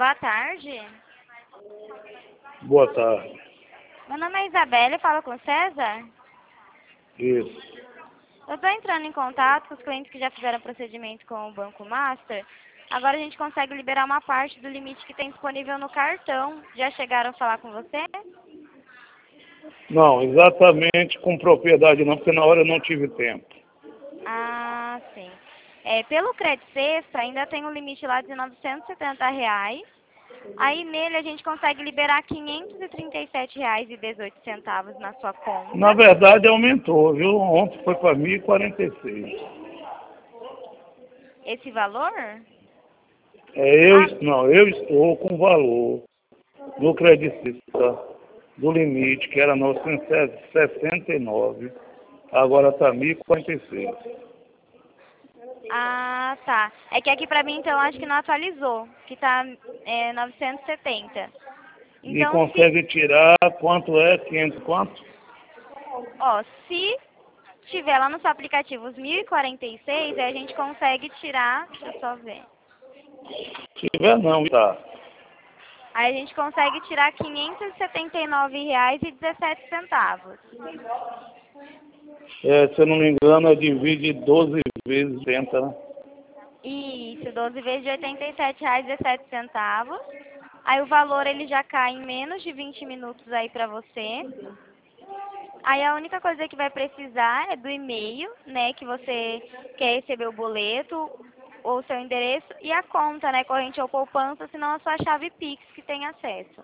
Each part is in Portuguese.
Boa tarde. Boa tarde. Meu nome é Isabela, falo com o César. Isso. Eu estou entrando em contato com os clientes que já fizeram procedimento com o Banco Master. Agora a gente consegue liberar uma parte do limite que tem disponível no cartão. Já chegaram a falar com você? Não, exatamente com propriedade não, porque na hora eu não tive tempo. Ah, sim. Pelo Crédito Sexta ainda tem um limite lá de R$ 970. Aí nele a gente consegue liberar R$ 537,18 na sua conta. Na verdade aumentou, viu? Ontem foi para 1.046. Esse valor? Eu estou com o valor do creditista do limite, que era 969, agora está 1.046. Ah, tá. É que aqui pra mim, então, acho que não atualizou, que tá 970. E Então, consegue tirar quanto é? 500 quanto? se tiver lá no seu aplicativo os 1.046, aí a gente consegue tirar, deixa eu só ver. Se tiver não, tá. Aí a gente consegue tirar R$ 579,17. Se eu não me engano, divide 12 vezes 30, né? Isso, 12 vezes de R$ 87,17. Aí o valor ele já cai em menos de 20 minutos aí pra você. Aí a única coisa que vai precisar é do e-mail, né, que você quer receber o boleto, ou seu endereço, e a conta, né, corrente ou poupança, senão a sua chave Pix que tem acesso.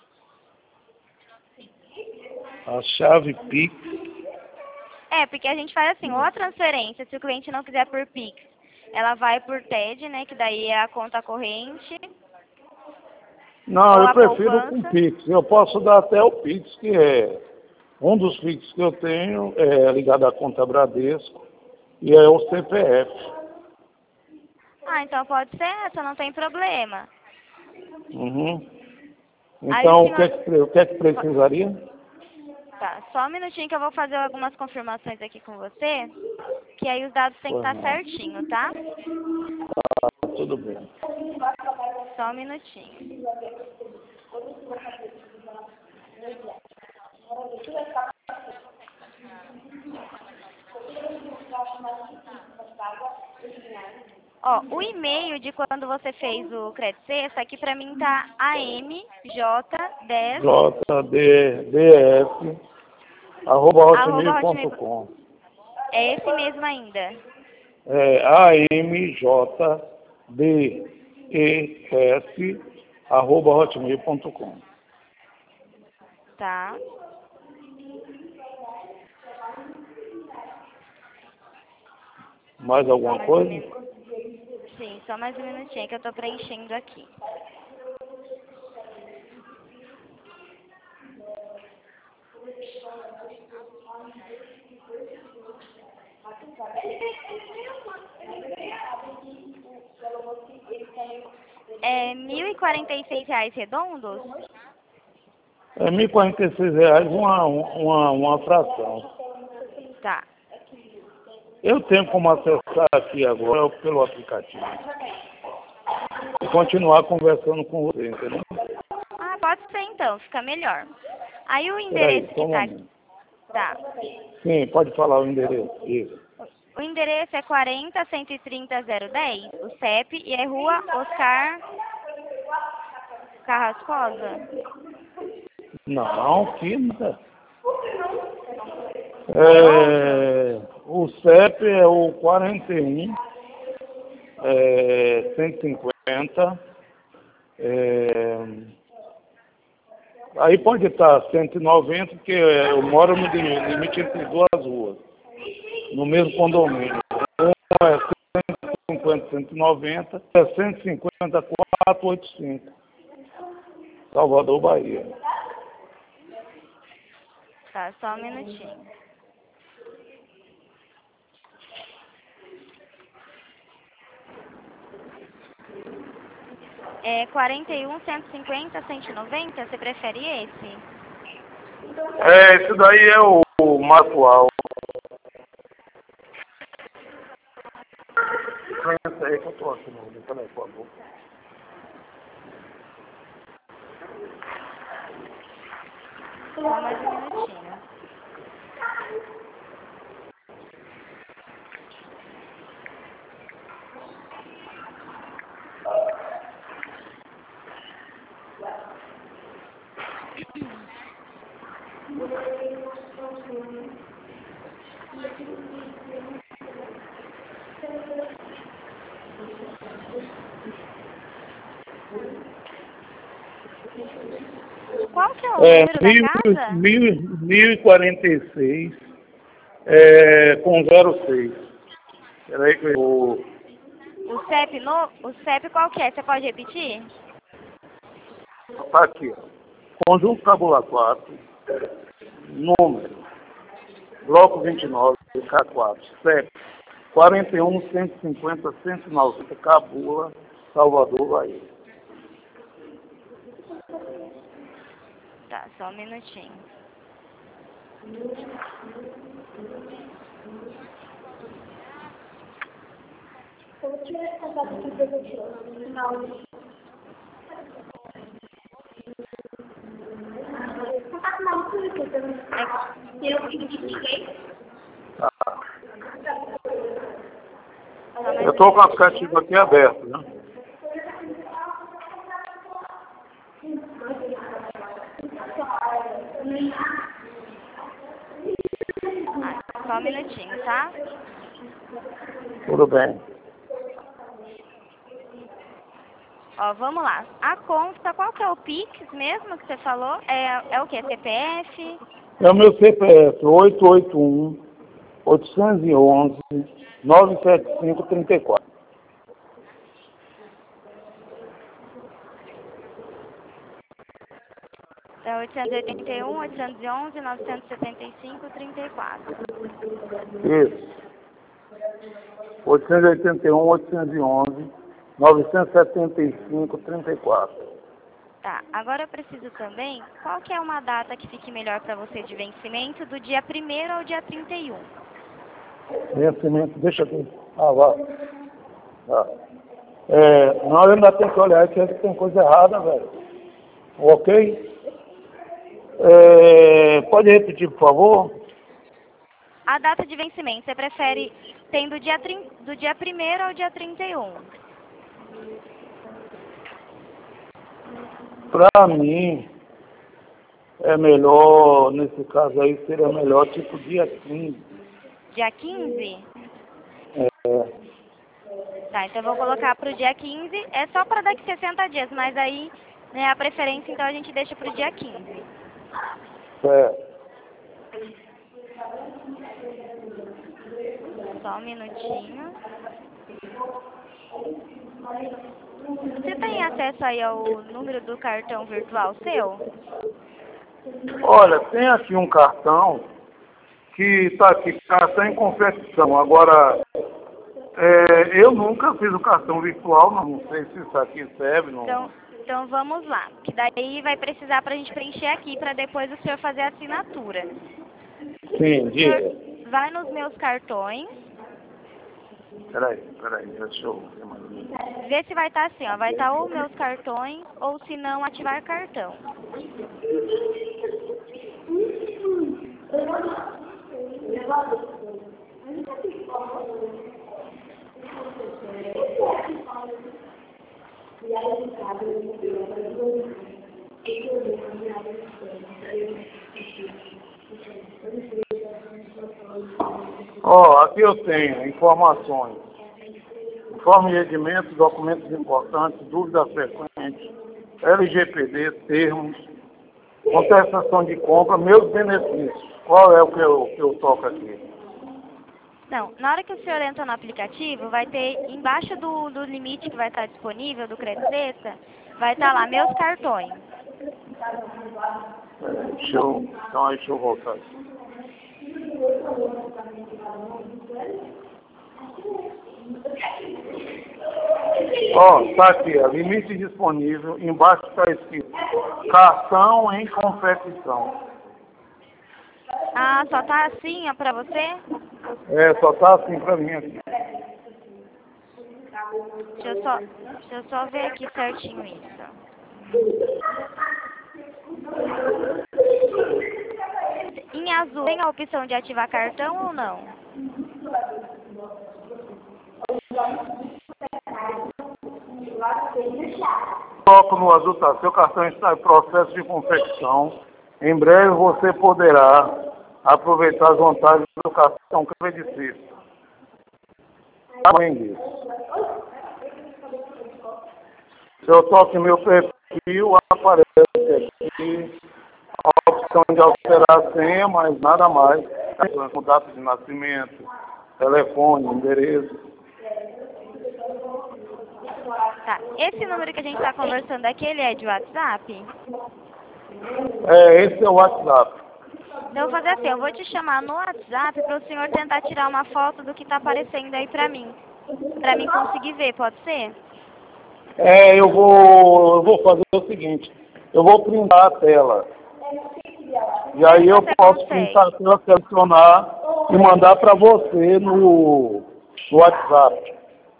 A chave Pix. Porque a gente faz assim, ou a transferência, se o cliente não quiser por Pix, ela vai por TED, né, que daí é a conta corrente, Não, ou eu a prefiro com poupança. Pix. Eu posso dar até o Pix, que é um dos Pix que eu tenho, é ligado à conta Bradesco, e é o CPF. Ah, então pode ser essa, não tem problema. Uhum. Aí Então, o que é que precisaria? Tá, só um minutinho que eu vou fazer algumas confirmações aqui com você, que aí os dados têm que Pois estar não. certinho, tá? Tudo bem. Só um minutinho. O e-mail de quando você fez o Crédito Sexta, aqui pra mim tá amj10 JDF, arroba arroba hotmail. hotmail.com. É esse mesmo ainda, AMJDES, arroba hotmail.com. tá? Mais Só alguma mais um coisa? minuto. Sim, só mais um minutinho que eu tô preenchendo aqui. É R$ 1.046 redondos? É R$ 1.046 uma fração. Tá. Eu tenho como acessar aqui agora pelo aplicativo. E continuar conversando com você, entendeu? Ah, pode ser então, fica melhor. Aí o Peraí, endereço só que um tá... momento. Tá. Sim, pode falar o endereço. Isso. O endereço é 40-130-010, o CEP, e é Rua Oscar Carrascosa. Não, quinta. É outro? O CEP é o 41 150. Aí pode estar 190, porque eu moro no limite entre duas ruas, no mesmo condomínio. Um é 150, 190, é 150, 485. Salvador, Bahia. Tá, só um minutinho. É 41-150-190, você prefere esse? Esse daí é o mais atual. Esse aí que eu tô aqui no telefone, por favor. Só mais um minutinho. Qual que é o número da casa? 1046, com 06. Peraí que eu... O CEP qual que é? Você pode repetir? Tá aqui, ó. Conjunto tabulatório, número, bloco 29, K4, CEP, 41, 150, 190, Cabula, Salvador, Bahia. Tá, só um minutinho. Eu estou com o aplicativo aqui aberto, né? Só um minutinho, tá? Tudo bem. Ó, vamos lá. A conta, qual que é o Pix mesmo que você falou? É o quê? CPF? É o meu CPF, 881-811-97534. É 881, 811, 975, 34. Isso. 881-811-975-34. Tá, agora eu preciso também, qual que é uma data que fique melhor para você de vencimento do dia 1º ao dia 31? Vencimento, deixa aqui. Vai. Não, eu ainda tenho que olhar que tem coisa errada, velho. Ok? Pode repetir, por favor? A data de vencimento, você prefere tem do dia 1º ao dia 31? Para mim, é melhor, nesse caso aí, seria melhor tipo dia 15. Dia 15? É, Tá, então eu vou colocar para o dia 15, é só para daqui 60 dias, mas aí, né, a preferência então a gente deixa para o dia 15. certo. Só um minutinho. Você tem acesso aí ao número do cartão virtual seu? Olha, tem aqui um cartão que está aqui, cartão em confecção. Agora, eu nunca fiz o cartão virtual, não sei se isso aqui serve. Não. Então vamos lá, que daí vai precisar para a gente preencher aqui para depois o senhor fazer a assinatura. Sim, diga. Vai nos meus cartões. Peraí, deixa eu... Vê se vai estar assim, ó, vai estar ou meus cartões ou se não ativar cartão. Aqui eu tenho informações. Informe de rendimento, documentos importantes, dúvidas frequentes, LGPD, termos, contestação de compra, meus benefícios. Qual é o que eu toco aqui? Não, na hora que o senhor entra no aplicativo, vai ter, embaixo do limite que vai estar disponível, do crédito extra, vai estar lá, meus cartões. Deixa eu voltar aqui. Tá aqui, limite disponível, embaixo está escrito, cartão em confecção. Ah, só tá assim, ó, pra você? Só tá assim pra mim aqui. Deixa eu só ver aqui certinho isso. Em azul, tem a opção de ativar cartão ou não? Coloco no azul, tá? Seu cartão está em processo de confecção. Em breve você poderá aproveitar as vantagens do cartão credicista. Além disso, se eu toco em meu perfil, aparece aqui a opção de alterar a senha, mas nada mais. Com data de nascimento, telefone, endereço. Tá. Esse número que a gente está conversando aqui, ele é de WhatsApp? Esse é o WhatsApp. Então, eu vou fazer assim, eu vou te chamar no WhatsApp para o senhor tentar tirar uma foto do que está aparecendo aí para mim conseguir ver, pode ser? Eu vou fazer o seguinte, eu vou printar a tela. E aí eu posso printar a tela, selecionar e mandar para você no WhatsApp.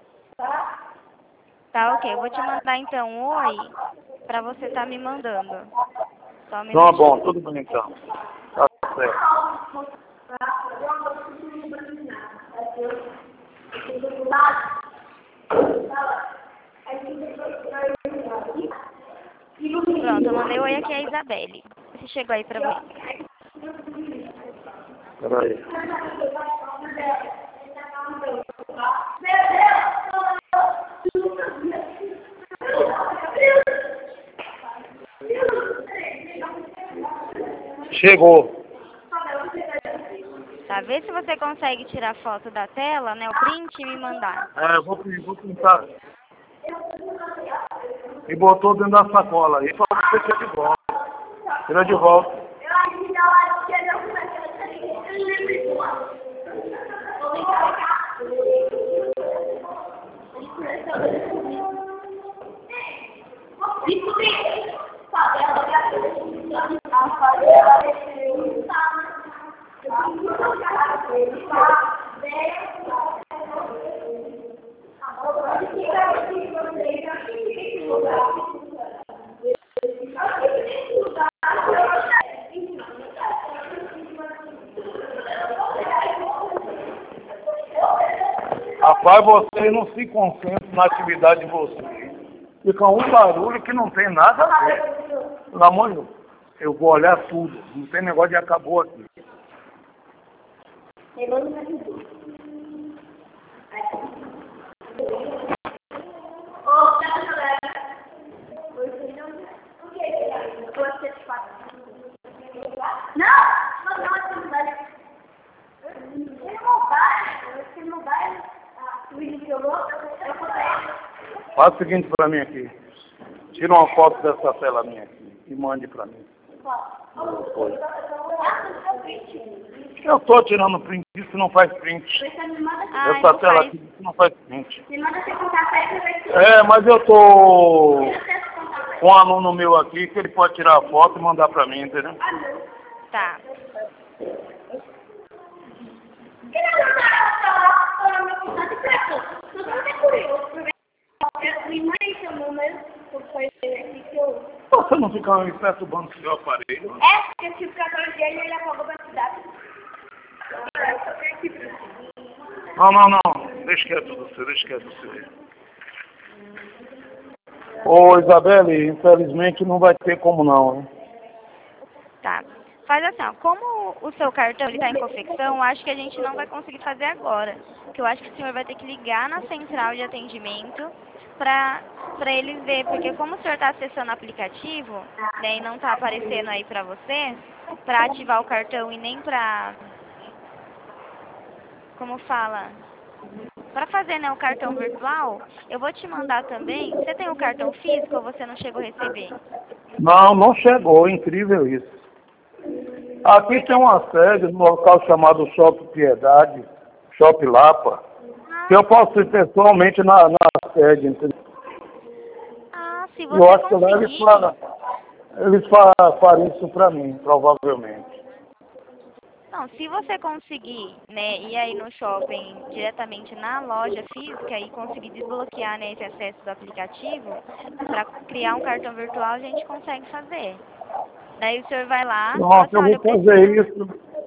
Tá, ok. Eu vou te mandar então um oi para você estar me mandando. Só um Tá minutinho. bom, tudo bem então. Tá certo. Pronto, eu mandei oi aqui a Isabelle. Se chegou aí para você. Peraí. Chegou. Tá, vê se você consegue tirar foto da tela, né, o print e me mandar. Vou pintar. E botou dentro da sacola aí, só você tira de volta. Tira de volta. Rapaz, vocês não se concentram na atividade de vocês. Fica um barulho que não tem nada a ver. Pelo amor de Deus, eu vou olhar tudo. Não tem negócio de acabou aqui. Faz o seguinte pra mim aqui. Tira uma foto dessa tela minha aqui e mande pra mim. Depois. Eu tô tirando print, isso não faz print. Essa tela aqui não faz print. Mas eu tô com um aluno meu aqui que ele pode tirar a foto e mandar pra mim, entendeu? Tá. Você não fica me perturbando com o seu aparelho? Porque eu tive 14 anos e ele apagou pra cidade. Não. Deixa quieto você. Ô, Isabelle, infelizmente não vai ter como não, hein? Tá. Faz assim, ó, como o seu cartão está em confecção, eu acho que a gente não vai conseguir fazer agora. Porque eu acho que o senhor vai ter que ligar na central de atendimento para eles verem. Porque como o senhor está acessando o aplicativo, né, e não está aparecendo aí para você, para ativar o cartão e nem para... Como fala? Para fazer, né, o cartão virtual, eu vou te mandar também. Você tem o cartão físico ou você não chegou a receber? Não chegou, incrível isso. Aqui tem uma sede no local chamado Shopping Piedade, Shopping Lapa, que eu posso ir pessoalmente na sede, entendeu? Se Eu você acho que lá eles fariam isso para mim, provavelmente. Não, se você conseguir, né, ir aí no shopping diretamente na loja física e conseguir desbloquear, né, esse acesso do aplicativo, para criar um cartão virtual, a gente consegue fazer. Daí o senhor vai lá... Nossa, eu vou fazer isso.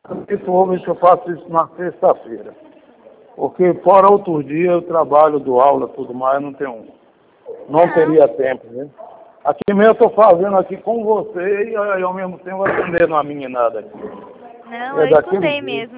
Se for, eu faço isso na sexta-feira. Porque fora outro dia eu trabalho, dou aula, tudo mais, não teria tempo, né? Aqui mesmo eu estou fazendo aqui com você e aí, ao mesmo tempo atendendo a meninada aqui. Não, eu escutei mesmo.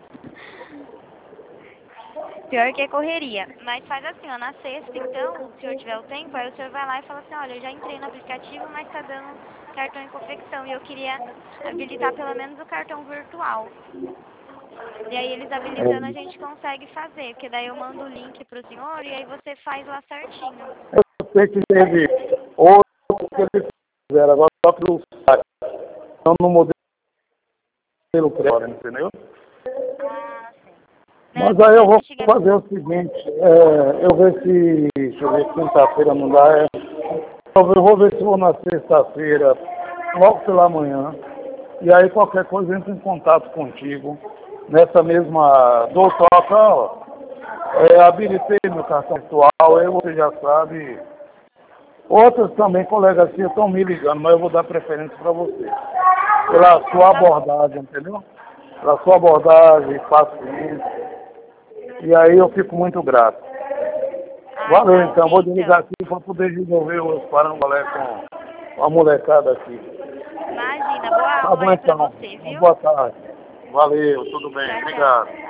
Pior que é correria. Mas faz assim, ó, na sexta, então, se o senhor tiver o tempo, aí o senhor vai lá e fala assim, olha, eu já entrei no aplicativo, mas tá dando cartão em confecção e eu queria habilitar pelo menos o cartão virtual. E aí eles habilitando a gente consegue fazer, porque daí eu mando o link pro senhor e aí você faz lá certinho. Eu sei que teve outro que eles fizeram, agora só pelo site. Então no modelo pré, entendeu? Ah, sim. Mas aí eu vou fazer o seguinte, eu ver se, deixa eu ver, quinta-feira não dá, eu vou ver se vou na sexta-feira, logo pela manhã, e aí qualquer coisa eu entro em contato contigo, nessa mesma, dou toca, ó, habilitei meu cartão virtual, aí você já sabe, outros também, colegas assim, estão me ligando, mas eu vou dar preferência para você, pela sua abordagem, entendeu? Pela sua abordagem, paciência. E aí eu fico muito grato. Valeu, então. Vou desligar aqui para poder resolver os parangolé com a molecada aqui. Imagina, boa aula aí pra você, viu? Boa tarde. Valeu, tudo bem. Tchau, Obrigado. tchau.